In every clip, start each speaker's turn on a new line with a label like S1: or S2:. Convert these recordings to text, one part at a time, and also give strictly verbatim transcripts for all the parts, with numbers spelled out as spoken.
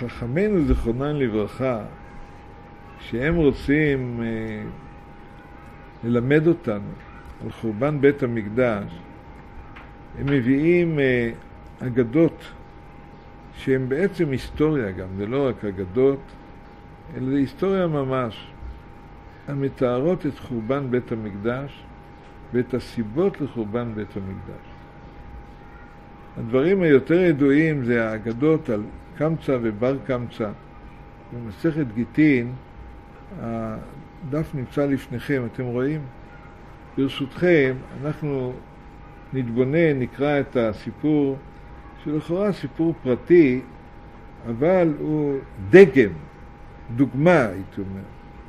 S1: חכמינו זכרונם לברכה, שהם רוצים אה, ללמד אותנו על חורבן בית המקדש, הם מביאים אה, אגדות שהן בעצם היסטוריה גם, זה לא רק אגדות, אלא זה היסטוריה ממש, המתארות את חורבן בית המקדש ואת הסיבות לחורבן בית המקדש. הדברים היותר ידועים זה האגדות על קמצא ובר קמצא. במסכת גיטין, הדף נמצא לפניכם, אתם רואים? ברשותכם, אנחנו נתבונן, נקרא את הסיפור, שלכאורה סיפור פרטי, אבל הוא דגם, דוגמה, הייתי אומר,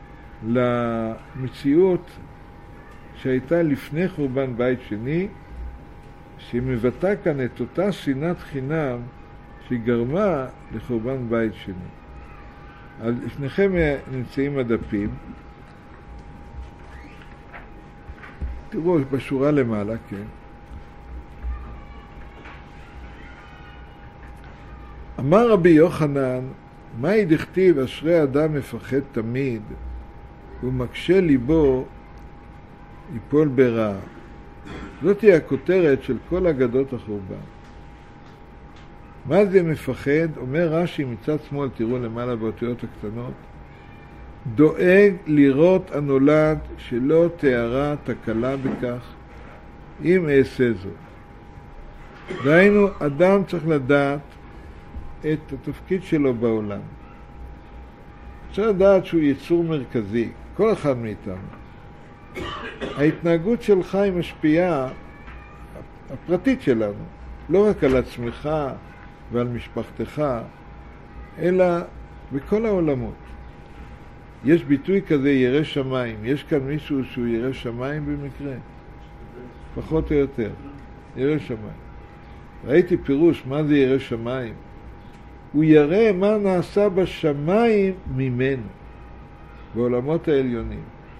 S1: למציאות שהייתה לפני חורבן בית שני, שמבטא כאן את אותה שנאת חינם שגרמה לחורבן בית שני. אז לפניכם נמצאים הדפים. תראו בשורה למעלה, כן. אמר רבי יוחנן, מהי דכתיב אשרי אדם מפחד תמיד ומקשה ליבו ייפול ברע. זאת היא הכותרת של כל אגדות החורבן. מה זה מפחד? אומר רש"י מצד שמאל, תראו למעלה באותיות הקטנות, דואג לראות הנולד שלא תיארה תקלה בכך אם אעשה זאת. דהיינו, אדם צריך לדעת את התפקיד שלו בעולם. צריך לדעת שהוא יצור מרכזי, כל אחד מאיתנו. ההתנהגות שלך היא משפיעה, הפרטית שלנו, לא רק על עצמך ועל משפחתך, אלא בכל העולמות. יש ביטוי כזה ירא שמיים. יש כאן מישהו שהוא ירא שמיים במקרה? פחות או יותר. ירא שמיים. ראיתי פירוש מה זה ירא שמיים. הוא ירא מה נעשה בשמיים ממנו, בעולמות העליונים.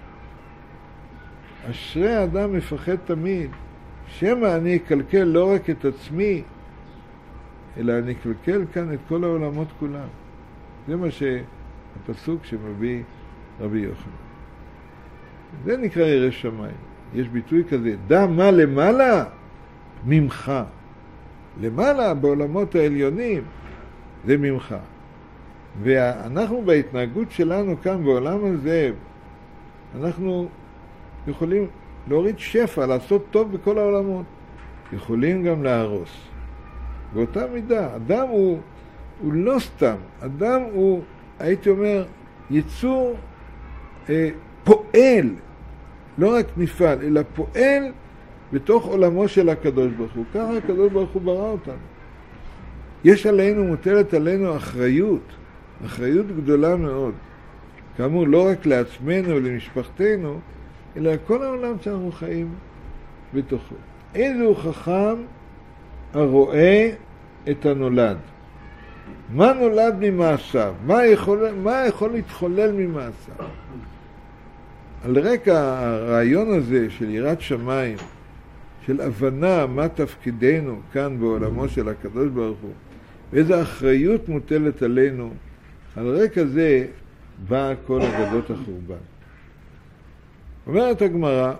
S1: אשרי האדם מפחד תמיד, שמא אני אקלקל לא רק את עצמי, אלא אני אקלקל כאן את כל העולמות כולם. זה מה שהפסוק שמביא רבי יוחנן. זה נקרא ירא שמיים. יש ביטוי כזה, דע מה למעלה ממך. למעלה בעולמות העליונים זה ממך. ואנחנו בהתנהגות שלנו כאן בעולם הזה, אנחנו יכולים להוריד שפע, לעשות טוב בכל העולמות. יכולים גם להרוס. באותה מידה, אדם הוא, הוא לא סתם. אדם הוא, הייתי אומר, יצור אה, פועל, לא רק נפעל, אלא פועל בתוך עולמו של הקדוש ברוך הוא. ככה הקדוש ברוך הוא ברא אותנו. יש עלינו, מוטלת עלינו אחריות, אחריות גדולה מאוד. כאמור, לא רק לעצמנו, למשפחתנו, אלא כל העולם שאנחנו חיים בתוכו. איזהו חכם הרואה את הנולד. מה נולד ממעשיו? מה יכול, מה יכול להתחולל ממעשיו? על רקע הרעיון הזה של יראת שמיים, של הבנה מה תפקידנו כאן בעולמו של הקדוש ברוך הוא, ואיזו אחריות מוטלת עלינו, על רקע זה באה כל אגדות החורבן. אומרת הגמרא,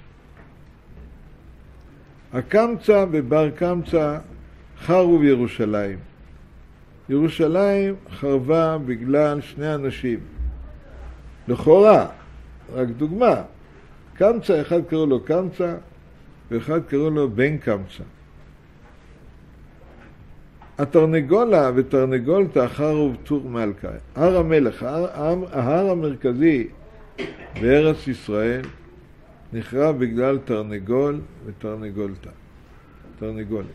S1: הקמצא ובר קמצא חרו בירושלים. ירושלים חרבה בגלל שני אנשים. לכאורה, רק דוגמה, קמצא, אחד קראו לו קמצא, ואחד קראו לו בן קמצא. התרנגולה ותרנגולתא חרו בטור מלכה. הר המלך, ההר, ההר המרכזי בארץ ישראל, נחרב בגלל תרנגול ותרנגולתא. תרנגולת.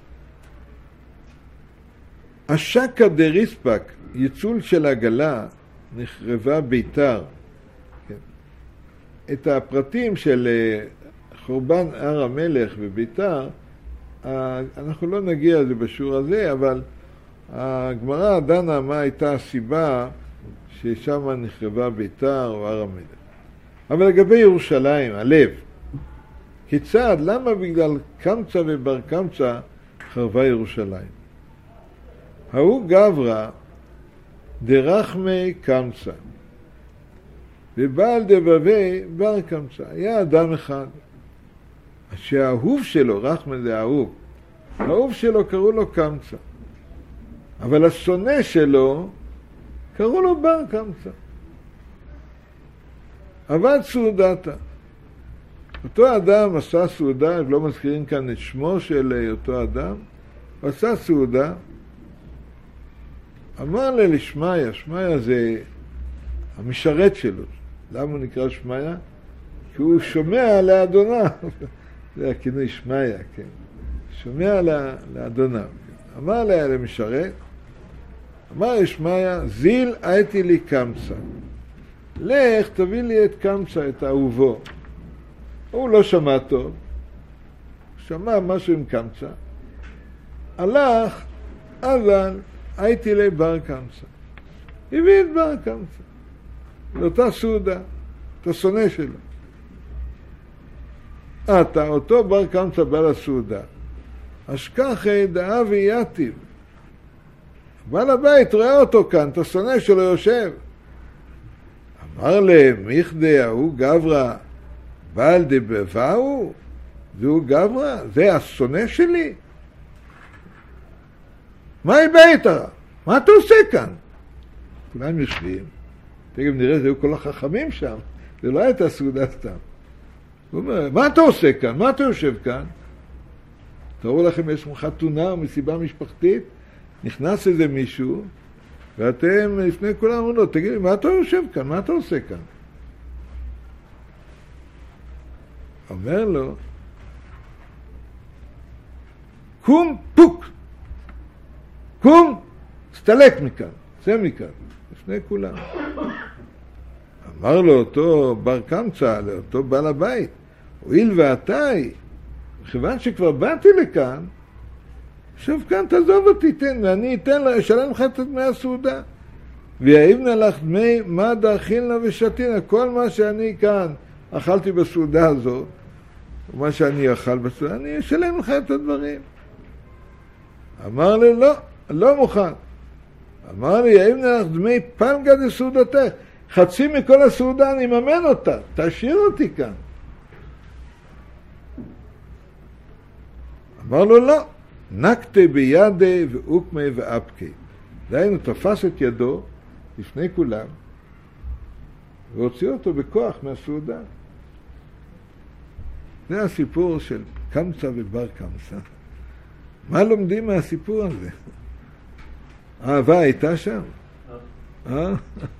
S1: השקה דריספק, ייצול של עגלה, נחרבה ביתר. כן. את הפרטים של חורבן הר המלך וביתר, אנחנו לא נגיע לזה בשיעור הזה, אבל הגמרא דנה מה הייתה הסיבה ששם נחרבה ביתר או הר המלך. אבל לגבי ירושלים, הלב, כיצד, למה בגלל קמצא ובר קמצא חרבה ירושלים? ההוא גברא דרחמי קמצא, ובעל דבבי בר קמצא. היה אדם אחד, שהאהוב שלו, רחמי זה האהוב, האהוב שלו קראו לו קמצא, אבל השונא שלו קראו לו בר קמצא. עבד סעודתה. אותו אדם עשה סעודה, לא מזכירים כאן את שמו של אותו אדם, הוא עשה סעודה, אמר לה לשמיה, שמיה זה המשרת שלו. למה הוא נקרא שמיה? כי הוא שומע לאדוניו. זה הכינוי שמיה, כן. שומע לאדוניו. אמר לה למשרת, אמר לשמיה, זיל הייתי לי קמצא. לך תביא לי את קמצא, את אהובו. הוא לא שמע טוב, שמע משהו עם קמצא, הלך, אבל הייתי לי בר קמצא. הביא את בר קמצא, לאותה סעודה, את השונא שלו. אתה, אותו בר קמצא בא לסעודה, אשכחי דאה ויתיב. בעל הבית ראה אותו כאן, את השונא שלו יושב. אמר להם, מיכדי ההוא גברא, בעל דבבאו, זהו גברא, זה השונא שלי? מה היא ביתה? מה אתה עושה כאן? כולם יושבים, תכף נראה, זהו כל החכמים שם, זה לא הייתה סעודה סתם. הוא אומר, מה אתה עושה כאן? מה אתה יושב כאן? תראו לכם, יש חתונה או מסיבה משפחתית, נכנס איזה מישהו, ואתם לפני כולם אומרים לו, תגיד לי, מה אתה יושב כאן? מה אתה עושה כאן? אומר לו, קום פוק, קום, סתלק מכאן, צא מכאן, לפני כולם. אמר לו אותו בר קמצא, לאותו בעל הבית, הואיל ועתיי, מכיוון שכבר באתי לכאן, שוב כאן תעזוב אותי, תן, ואני אתן לה, אשלם לך את דמי הסעודה. ויעיבנה לך דמי מה דאכילנה ושתינה, כל מה שאני כאן אכלתי בסעודה הזאת, ומה שאני אכל בסעודה, אני אשלם לך את הדברים. אמר לי, לא, לא מוכן. אמר לי, יעיבנה לך דמי פלגה דסעודתך, חצי מכל הסעודה אני מממן אותה, תשאיר אותי כאן. אמר לו, לא. נקטה בידי ואוקמה ואפקי. דהיינו, תפס את ידו לפני כולם והוציא אותו בכוח מהסעודה. זה הסיפור של קמצא ובר קמצא. מה לומדים מהסיפור הזה? אהבה הייתה שם? אה?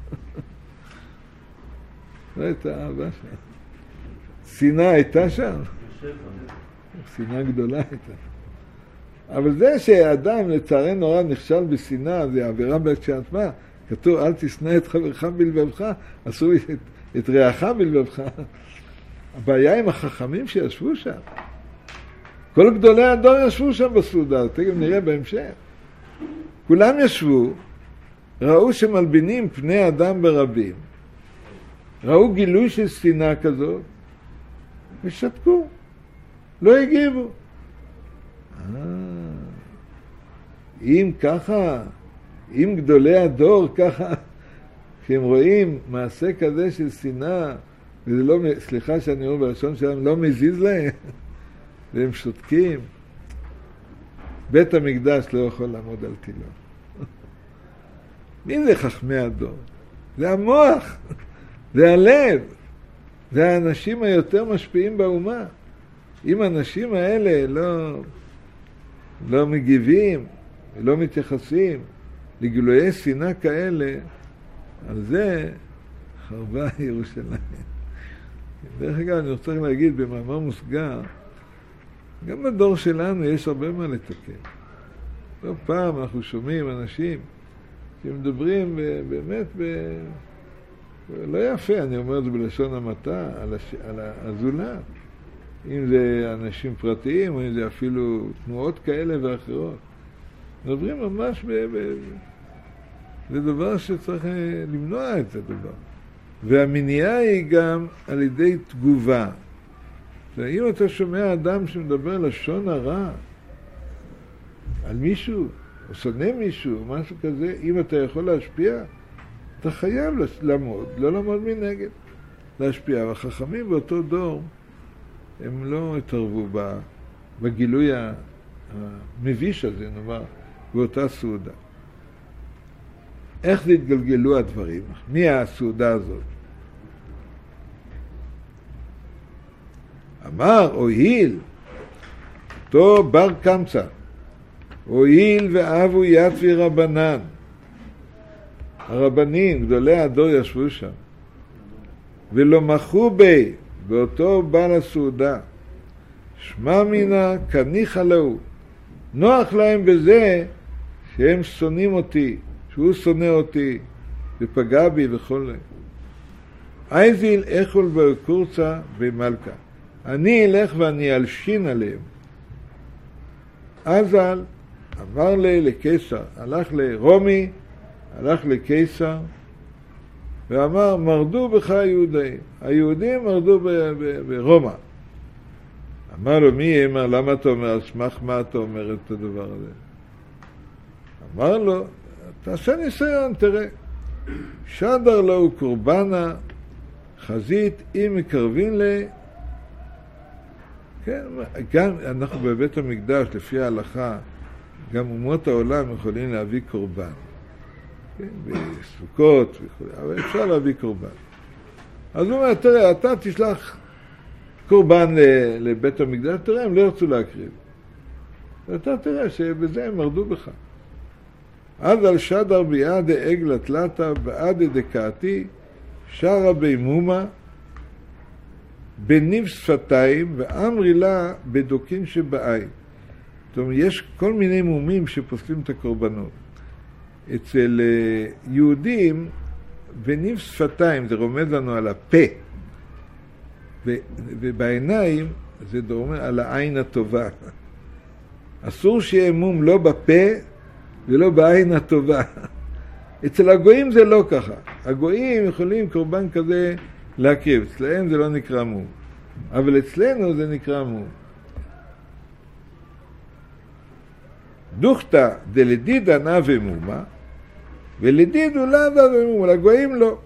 S1: לא הייתה אהבה שם. שנאה הייתה שם? שנאה גדולה הייתה. אבל זה שהאדם לצערנו הרב נכשל בשנאה, זה עבירה בעצמה. כתוב, אל תשנא את חברך בלבבך, אסור את, את רעך בלבבך. הבעיה עם החכמים שישבו שם. כל גדולי הדור ישבו שם בסעודה, תכף נראה בהמשך. כולם ישבו, ראו שמלבינים פני אדם ברבים, ראו גילוי של שנאה כזאת, ושתקו, לא הגיבו. אם ככה, אם גדולי הדור ככה, כשהם רואים מעשה כזה של שנאה, וזה לא, סליחה שאני אומר בלשון שלהם, לא מזיז להם, והם שותקים, בית המקדש לא יכול לעמוד על תילו. מי זה חכמי הדור? זה המוח, זה הלב, זה האנשים היותר משפיעים באומה. אם האנשים האלה לא, לא מגיבים, לא מתייחסים לגילויי שנאה כאלה, על זה חרבה ירושלים. דרך אגב, אני רוצה להגיד במאמר מוסגר, גם בדור שלנו יש הרבה מה לתקן. לא פעם אנחנו שומעים אנשים שמדברים באמת ב... לא יפה, אני אומר את זה בלשון המעטה, על, הש... על הזולת. אם זה אנשים פרטיים, או אם זה אפילו תנועות כאלה ואחרות. מדברים ממש ב... ב... זה דבר שצריך למנוע את הדבר. והמניעה היא גם על ידי תגובה. אם אתה שומע אדם שמדבר לשון הרע על מישהו, או שונא מישהו, משהו כזה, אם אתה יכול להשפיע, אתה חייב לעמוד, לא לעמוד מנגד, להשפיע. והחכמים באותו דור, הם לא התערבו בגילוי המביש הזה, נאמר, באותה סעודה. איך זה התגלגלו הדברים? מי הסעודה הזאת? אמר, אוהיל, אותו בר קמצא, אוהיל ואבו יתבי רבנן. הרבנים, גדולי הדור ישבו שם, ולא מחו בי, באותו בעל הסעודה, שמע מינה כניחא להו, נוח להם בזה שהם שונאים אותי, שהוא שונא אותי, ופגע בי וכל להם. אייזיל אכול בקורצה במלכה. אני אלך ואני אלשין עליהם. אזל אמר לי לקיסר, הלך לרומי, הלך לקיסר, ואמר, מרדו בך היהודים. היהודים מרדו ברומא. אמר לו, מי אמר, למה אתה אומר, על סמך מה אתה אומר את הדבר הזה? אמר לו, תעשה ניסיון, תראה. שדר לו קורבנה, חזית, אם מקרבין לי, כן, גם אנחנו בבית המקדש, לפי ההלכה, גם אומות העולם יכולים להביא קורבן. כן, בסוכות וכו', אבל אפשר להביא קורבן. אז הוא אומר, תראה, אתה תשלח קורבן לבית המקדש, תראה, הם לא ירצו להקריב. ואתה תראה שבזה הם מרדו בך. עד על שדר ביעד עגלה תלתה, בעד דקעתי, שרה בימומה, בניב שפתיים, ואמרי לה בדוקין שבעין. זאת אומרת, יש כל מיני מומים שפוסלים את הקורבנות. אצל יהודים, בניב שפתיים, זה רומז לנו על הפה, ו- ובעיניים, זה רומז על העין הטובה. אסור שיהיה מום לא בפה, ולא בעין הטובה. אצל הגויים זה לא ככה. הגויים יכולים קורבן כזה להקריב. אצלהם זה לא נקרא מום. אבל אצלנו זה נקרא מום. דוכתא דלדידא נא ומומה, ולדידו לאו ומומה, לגויים לא.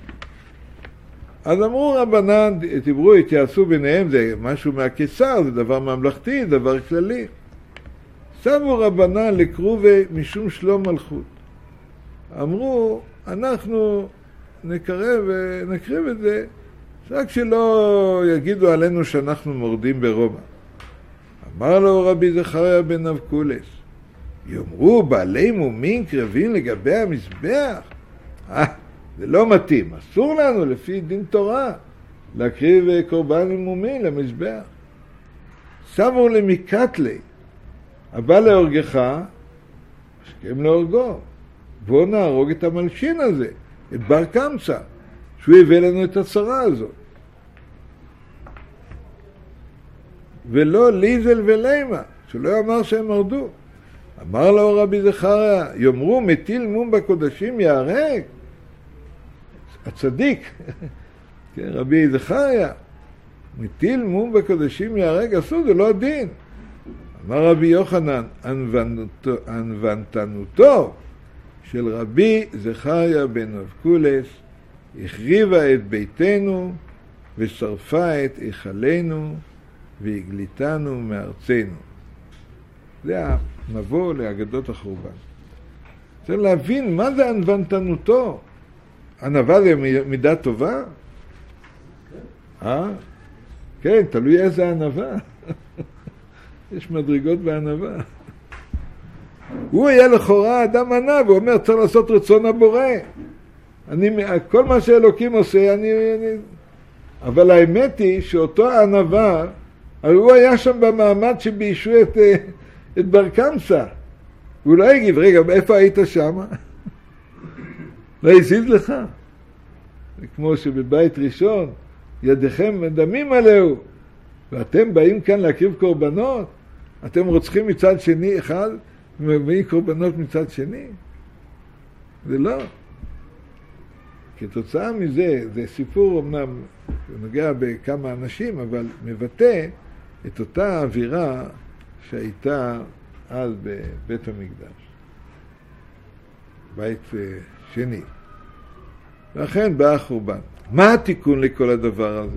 S1: אז אמרו רבנן, דיברו, התייעצו ביניהם, זה משהו מהקיסר, זה דבר ממלכתי, דבר כללי. סבו רבנן לקרובי משום שלום מלכות. אמרו, אנחנו נקרב ונקריב את זה, רק שלא יגידו עלינו שאנחנו מורדים ברומא. אמר לו רבי זכריה בן אבקולס, יאמרו בעלי מומין קרבים לגבי המזבח? אה, זה לא מתאים, אסור לנו לפי דין תורה להקריב קורבן מומין למזבח. סבו למקטלי, הבא להורגך, השכם להורגו. בואו נהרוג את המלשין הזה, את בר קמצא, שהוא הביא לנו את הצרה הזאת. ולא ליזל ולימה, שלא אמר שהם מרדו. אמר לו רבי זכריה, יאמרו מטיל מום בקודשים יהרג. הצדיק, כן, רבי זכריה, מטיל מום בקודשים יהרג, אסור, זה לא הדין. אמר רבי יוחנן, ענוונתנותו של רבי זכריה בן אבקולס החריבה את ביתנו ושרפה את היכלנו והגליתנו מארצנו. זה המבוא לאגדות החורבן. צריך להבין מה זה ענוונתנותו. ענווה זה מידה טובה? אה? כן, תלוי איזה ענווה. יש מדרגות בענווה. הוא היה לכאורה אדם ענב, הוא אומר, צריך לעשות רצון הבורא. אני, כל מה שאלוקים עושה, אני, אני... אבל האמת היא שאותו הענווה, הוא היה שם במעמד שביישו את, את בר קמצא. הוא לא הגיב, רגע, איפה היית שם? לא הזיז לך. כמו שבבית ראשון, ידיכם דמים עליהו, ואתם באים כאן להקריב קורבנות? אתם רוצחים מצד שני אחד, ומביאים קורבנות מצד שני? זה לא. כתוצאה מזה, זה סיפור אמנם נוגע בכמה אנשים, אבל מבטא את אותה אווירה שהייתה אז בבית המקדש. בית שני. ואכן בא החורבן. מה התיקון לכל הדבר הזה?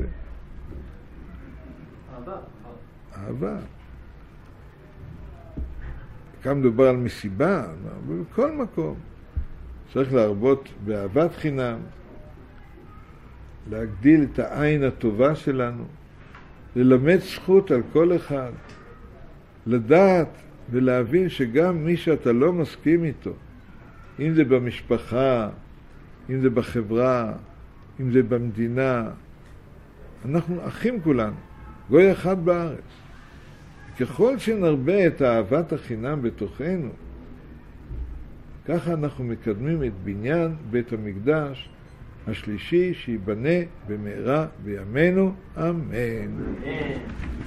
S2: אהבה.
S1: אהבה. כאן מדובר על מסיבה, אבל בכל מקום. צריך להרבות באהבת חינם, להגדיל את העין הטובה שלנו, ללמד זכות על כל אחד, לדעת ולהבין שגם מי שאתה לא מסכים איתו, אם זה במשפחה, אם זה בחברה, אם זה במדינה, אנחנו אחים כולנו, גוי אחד בארץ. ככל שנרבה את אהבת החינם בתוכנו, ככה אנחנו מקדמים את בניין בית המקדש השלישי שיבנה במהרה בימינו, אמן.